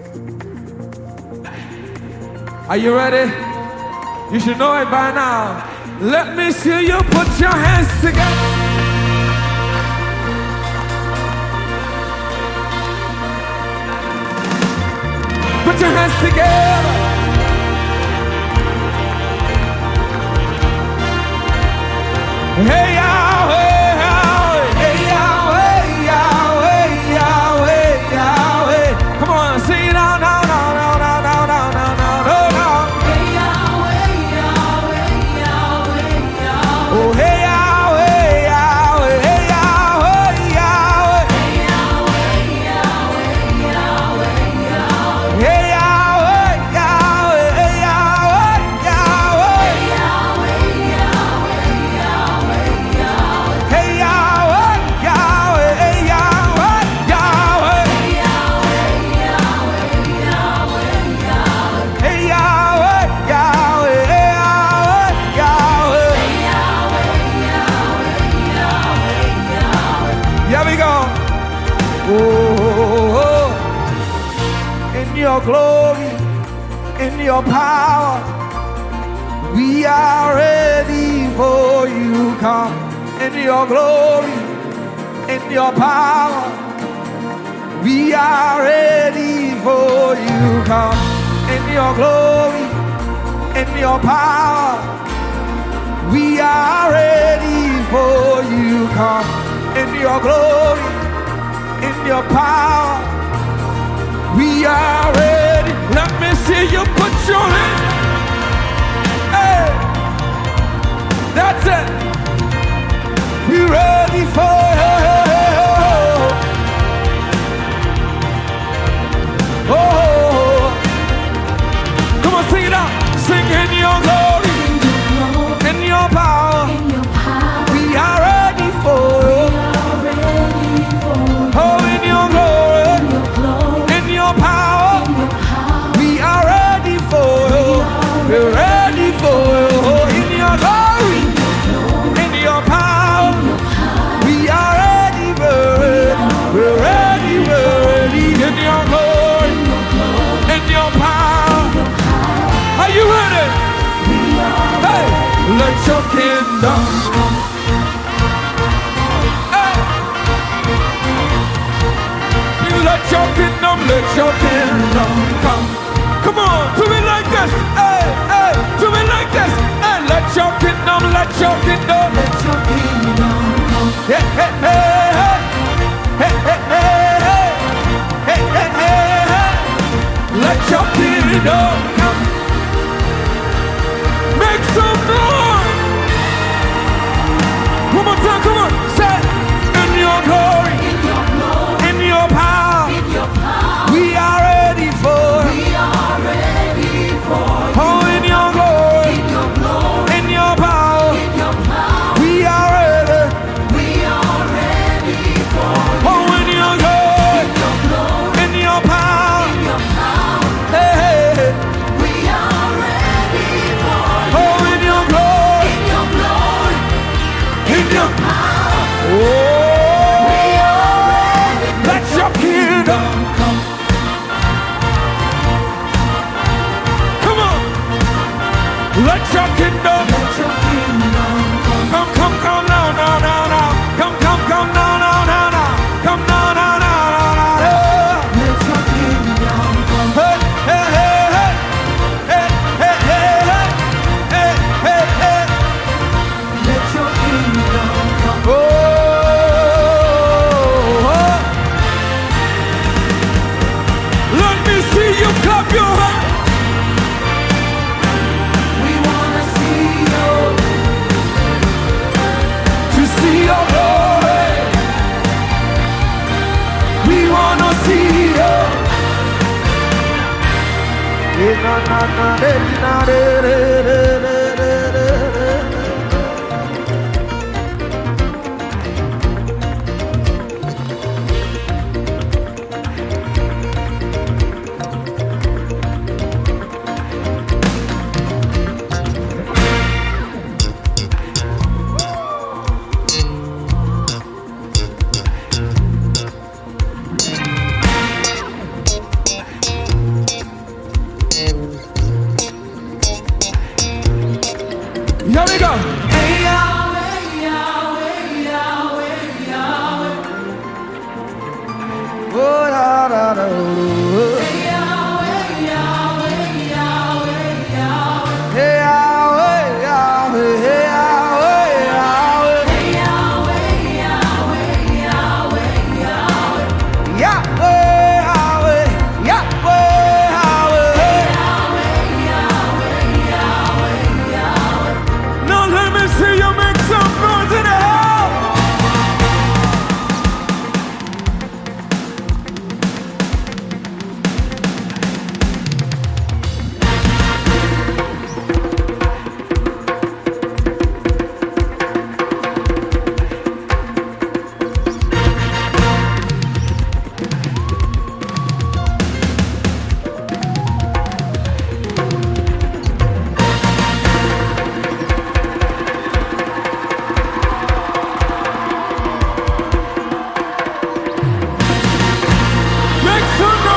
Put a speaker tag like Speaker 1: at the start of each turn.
Speaker 1: Are you ready? You should know it by now. Let me see you put your hands together. Put your hands together. Hey, Yahweh. Come on, sing it out now. Oh, hey, Yahweh, Yahweh, hey, Yahweh, Yahweh. Hey, Yahweh, Yahweh, hey, Yahweh, Yahweh. Hey, Yahweh, Yahweh, hey, Yahweh, Yahweh. Hey, Yahweh, Yahweh, hey, Yahweh, Yahweh. Here we go. Oh, in your glory, in your power, we are ready for you. Come in your glory, in your power, we are ready for you. Come in your glory, in your power, we are ready for you. Come in your glory, in your power, we are ready. Let me see you put your hands. Hey, that's it. We ready for you. Oh, come on, sing it out. Sing in your glory, in your power, we are ready for you. Oh, in your glory, in your power, we are ready for you. We're ready for you. Oh, in your glory, in your power, we are ready. We're ready. In your glory, in your power. Are you ready? Hey, let your kingdom come. Let your kingdom come. Come on, do it like this. Hey, hey, do it like this. Hey, let your kingdom come. Hey, hey, hey, hey, hey, hey, hey, hey. Let your kingdom come. Make some noise. One more time, come on. Say, in your glory, in your power, we are ready for. Oh, in your glory, in your power, we are ready. Oh, in your glory, in your power, hey, hey, hey. Oh, in your glory, in your power. Oh, let your kingdom come. Come on. Let your kingdom come, come, come, no, no, no, no. Come, come, come, no, no, no, no. Come, no, no, no, no, no, no. Let your kingdom come. Hey, hey, hey, hey, hey, hey, hey, hey, hey, hey. Let your kingdom come. Oh. Let me see you clap your hands. We wanna see you, to see your glory. We wanna see you. Na na na na na na. Make some